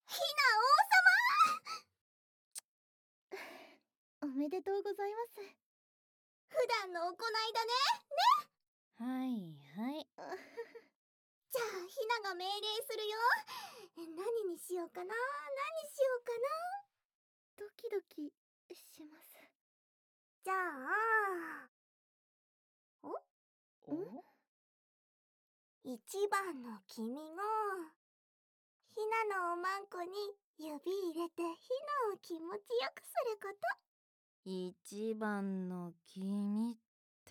おめでとうございます。 普段の行いだね。 はいはい。 じゃあひなが命令するよ。何にしようかな。 ドキドキします。 じゃあお一番の君がひなのおまんこに指入れてひなを気持ちよくすること。 一番の君って。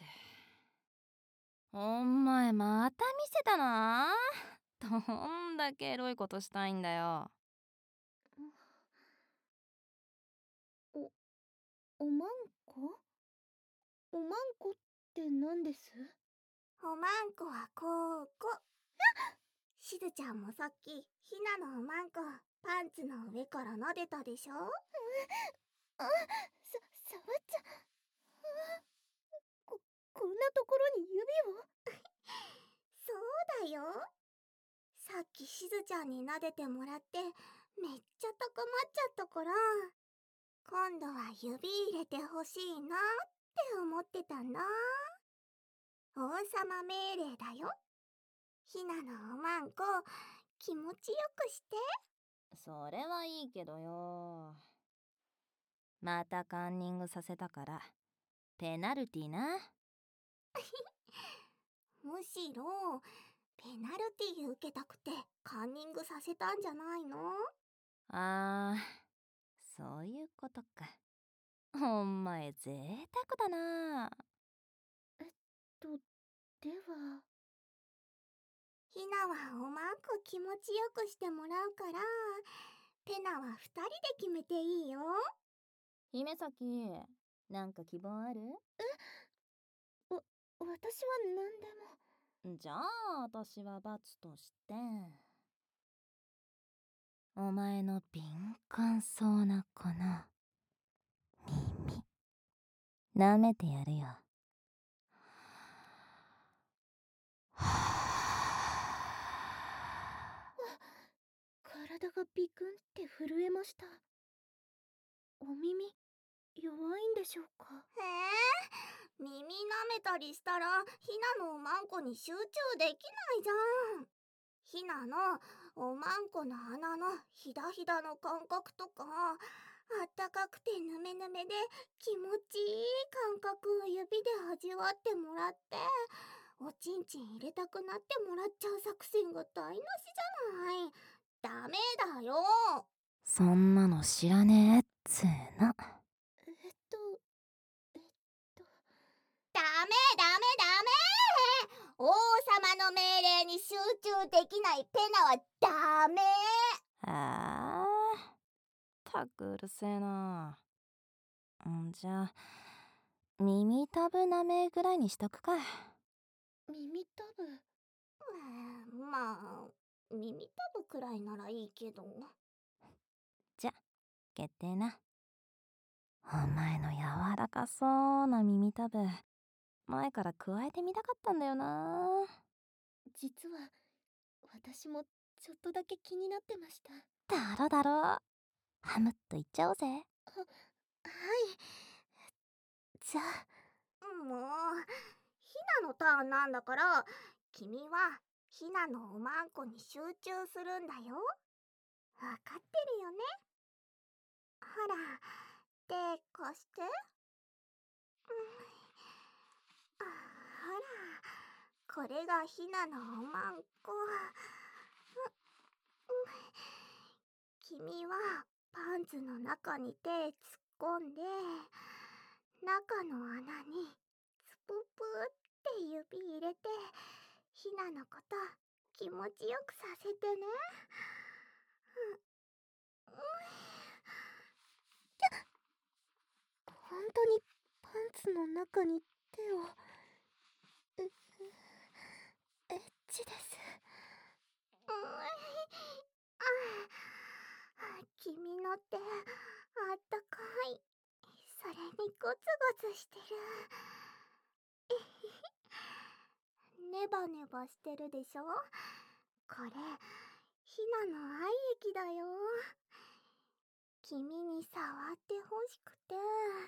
お前また見せたな。どんだけエロいことしたいんだよ。 おまんこ？おまんこって何です？ おまんこはここ。しずちゃんもさっきひなのおまんこパンツの上から撫でたでしょ。 触っちゃ。こんなところに指を。 そうだよ。さっきしずちゃんに撫でてもらってめっちゃ高まっちゃったから、今度は指入れてほしいなって思ってたんだ。王様命令だよ。ひなのおまんこ気持ちよくして。 それはいいけどよ。またカンニングさせたからペナルティな。 むしろペナルティ受けたくてカンニングさせたんじゃないの？ あー、そういうことか。お前贅沢だな。 では。 ひなはおまんこ気持ちよくしてもらうから、ペナは2人で決めていいよ。 姫崎、なんか希望ある？ 私は何でも。 じゃあ私は罰としてお前の敏感そうなこの耳舐めてやるよ。 体がビクンって震えました。お耳弱いんでしょうか？ へえ、耳舐めたりしたらひなのおまんこに集中できないじゃん。ひなのおまんこの穴のひだひだの感覚とか、あったかくてぬめぬめで気持ちいい感覚を指で味わってもらって、おちんちん入れたくなってもらっちゃう作戦が台無しじゃない。ダメだよ。 そんなの知らねえっつーの。 ダメダメダメ。王様の命令に集中できないペナはダメ。 あー、たくうるせえな。じゃあ耳たぶ舐めぐらいにしとくか。 耳たぶ。 まあ耳たぶくらいならいいけど。 じゃ決定な。お前の柔らかそうな耳たぶ前から加えてみたかったんだよな。 実は私もちょっとだけ気になってました。 だろだろ。ハムっといっちゃおうぜ。 はい。じゃあ。 もうひなのターンなんだから、君はひなのおまんこに集中するんだよ。わかってるよね。ほら手貸して。ほら、これがひなのおまんこ。君はパンツの中に手突っ込んで、中の穴にスププって指入れて、ひなのこと気持ちよくさせてね。 本当にパンツの中に手を。エッチです。 君の手あったかい。それにゴツゴツしてる。ネバネバしてるでしょ。これひなの愛きだよ。君に触ってほしくて。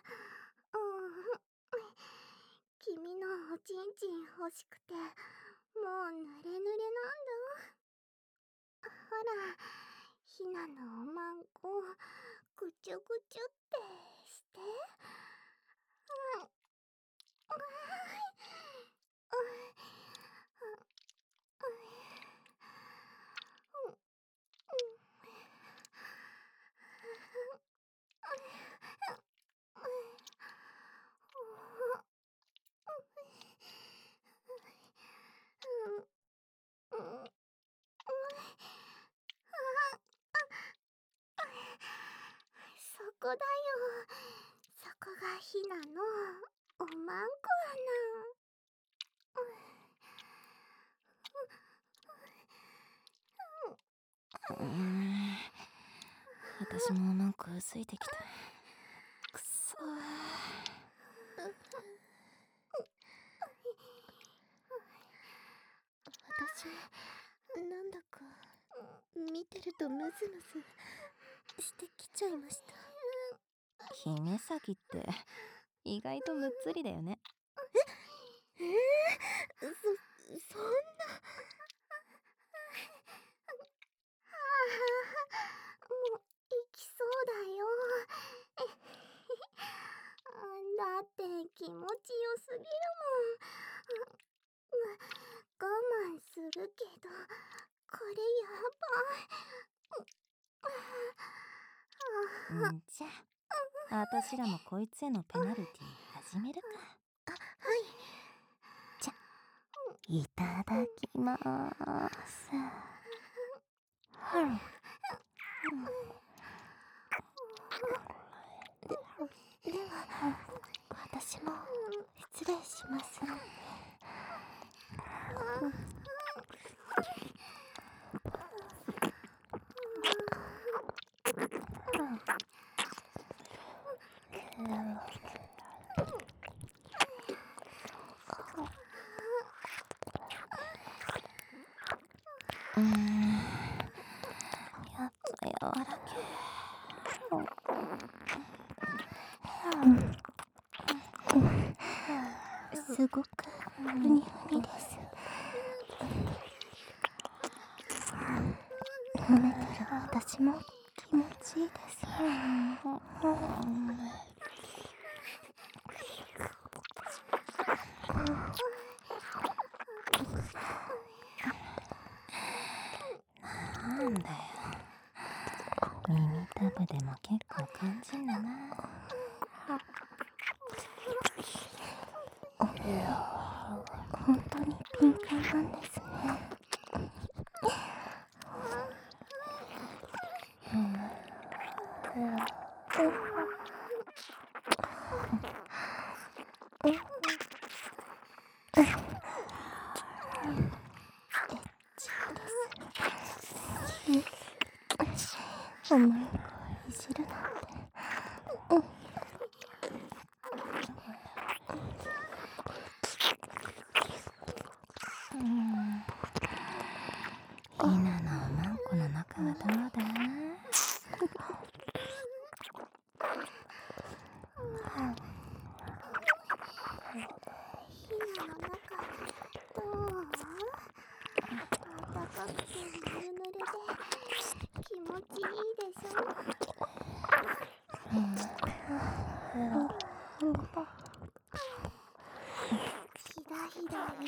君のおちんちん欲しくて、もう濡れ濡れなんだ。ほら、ひなのおまんこ、ぐちゅぐちゅってして。そこだよ。そこがひなのおまんこ私もなんかうずいてきた。くそ私もなんだか見てるとムズムズしてきちゃいました。 姫崎って意外とむっつりだよね。 そんな。 もう行きそうだよ。だって気持ちよすぎるもん。我慢するけど、これやばい。 じゃあ私らもこいつへのペナルティ始めるか。 はい。 じゃいただきまーす。 では私も失礼します。 やっぱ柔らけ。 すごくふにふにです。褒めてる私も気持ちいいです。 なんだよ、耳たぶでも結構感じんだな。 本当に敏感なんですね。お前をいじるなんて。 ひなのおまんこの中はどうだ？ ひなの中どう？あったかくてぬるぬるで気持ちいいでしょ？ひだひだいっぱい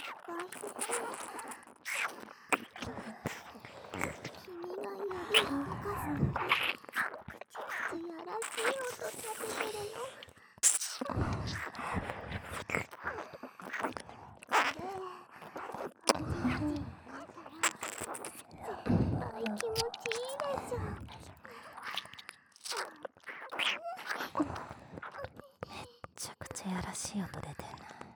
君が指を動かすとき口々やらしい音立ててるよ。気持ちいいでしょ。 めちゃくちゃやらしい音出てる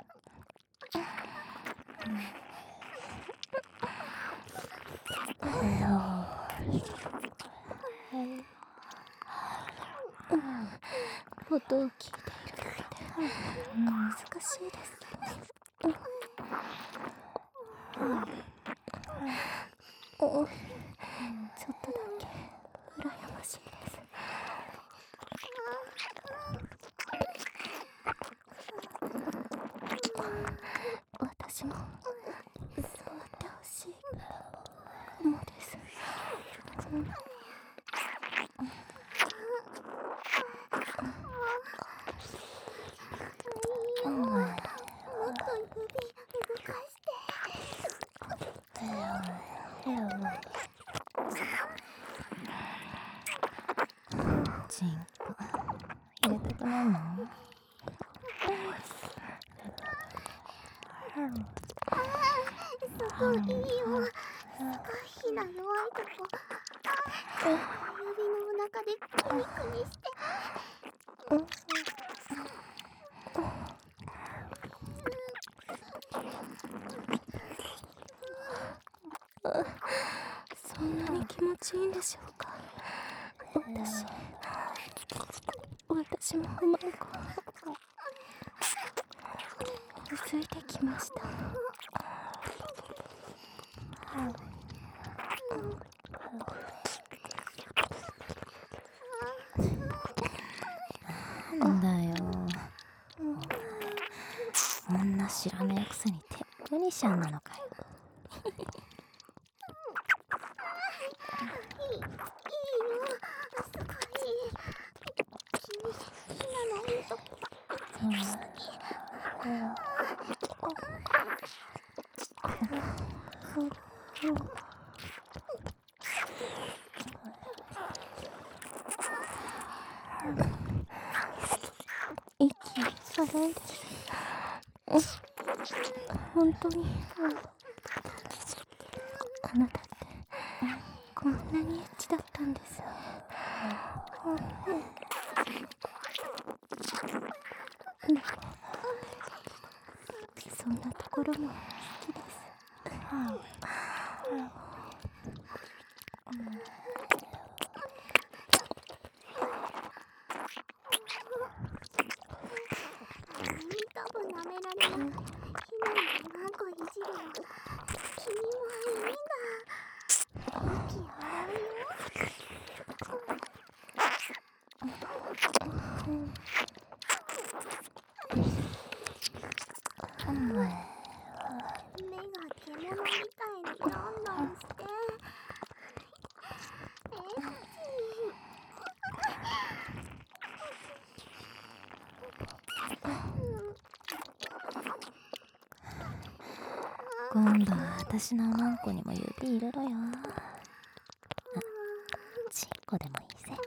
音を聞いているだけで難しいです。ちょっとだけチンコ入れたくないの？ そこいいよ。ひな弱いとこ。指のお腹でクニクニして。 そんなに気持ちいいんでしょうか。私もうまい子ついてきました。 なんだよ、女知らねえくせにテクニシャンなのかよ。 いいよ。すごい。ひなのいいとこ息荒いです。本当にあなたってこんなにエッチだったんです。そんなところも好きです。 多分舐められない。ひなのなんかいじるの。君もいいんだ。息荒いよ。目が獣みたいにどんどんして。 今度は私のマンコにも指入れろよ。チンコでもいいぜ。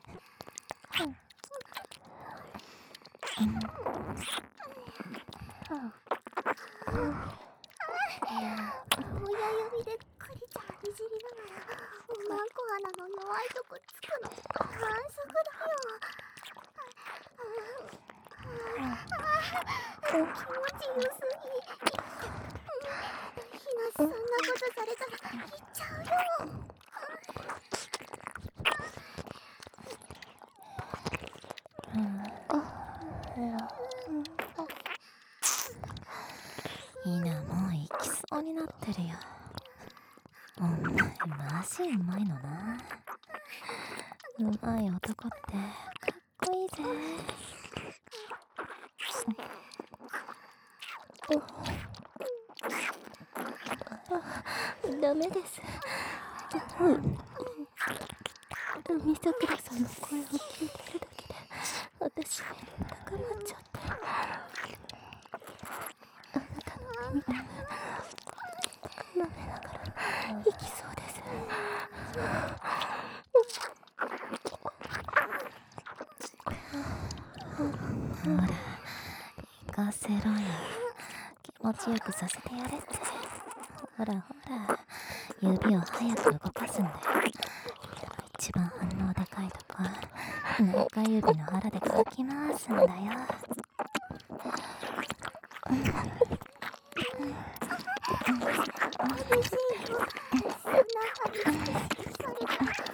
親指でクリちゃんいじりながらおまんこ穴の弱いとこつくの反則だよ。気持ちよすぎ。ひなそんなことされたら行っちゃうよ。 ひなもう行きそうになってるよ。お前マジうまいのな。うまい男ってかっこいいぜ。 ダメです。海桜さんの声を聞いてるだけで私高まっちゃって。あなたの耳たぶ舐めながら行きそうです。 ほら行かせろよ。気持ちよくさせてやれって。ほらほら指を早く動かすんだよ。一番反応高いとこ中指の腹でかき回すんだよ。 嬉しいよ。そんな恥ずかしいされたら。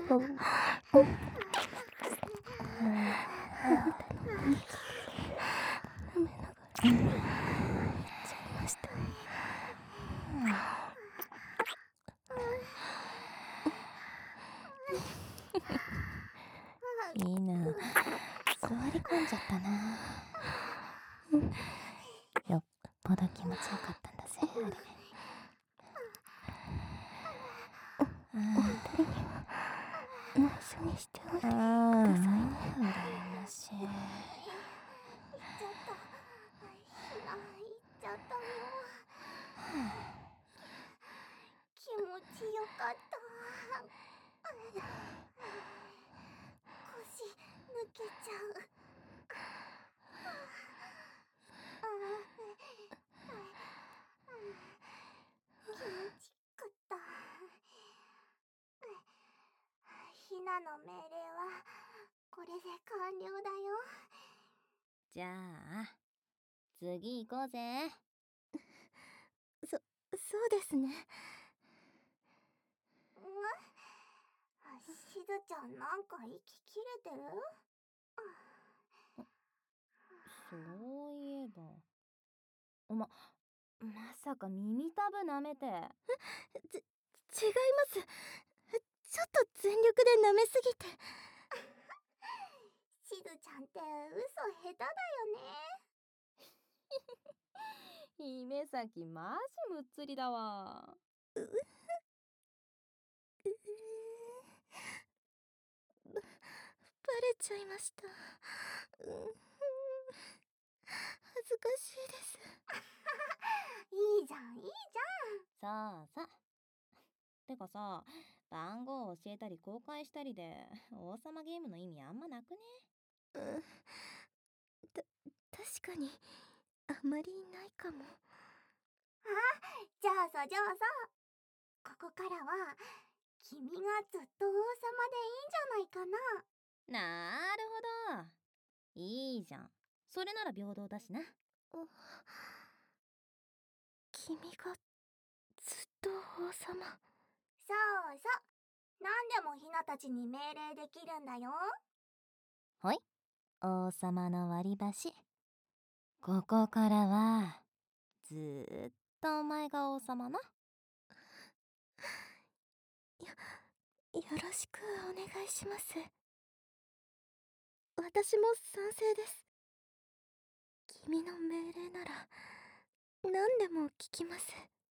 いいな、座り込んじゃったな。よっぽど気持ちよかったんだぜ、あれ。 内緒にしておいてくださいね。 羨ましい。 行っちゃった。ひな、行っちゃったよ。気持ちよかった。腰抜けちゃう。気持ちよかった。ひなの命令はこれで完了だよ。 じゃあ次行こうぜ。 そうですね。 しずちゃん、なんか息切れてる？ そういえばまさか耳たぶ舐めて。 違います。ちょっと全力で舐めすぎて。 しずちゃんって嘘下手だよね。 姫崎マジむっつりだわ。 バレちゃいました。恥ずかしいです。 いいじゃん、いいじそうそう。てかさ、番号教えたり公開したりで王様ゲームの意味あんまなくね？ 確かにあまりないかも。 ゃん。じゃあさ、ここからは君がずっと王様でいいんじゃないかな。 なるほど。いいじゃん。それなら平等だしな。 君がずっと王様。 そうそう。何でもひなたちに命令できるんだよ。 ほい、王様の割り箸。ここからはずーっとお前が王様な。 よろしくお願いします。私も賛成です。君の命令なら何でも聞きます。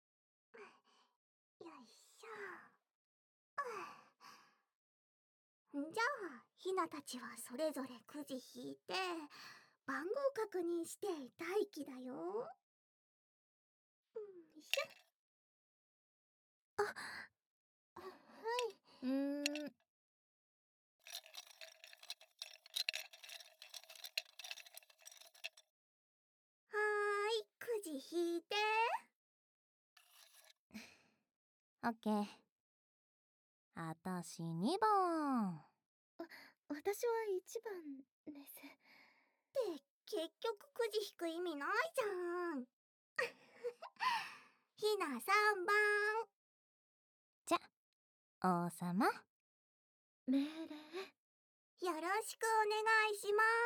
よいしょ。じゃあひなたちはそれぞれくじ引いて番号確認して待機だよ。よいしょ。 うーん。 はーい、くじ引いて。 オッケー。あたし2番。 私は1番です。 って結局くじ引く意味ないじゃん。ひな3番。 じゃ、王様。 命令。 よろしくお願いします。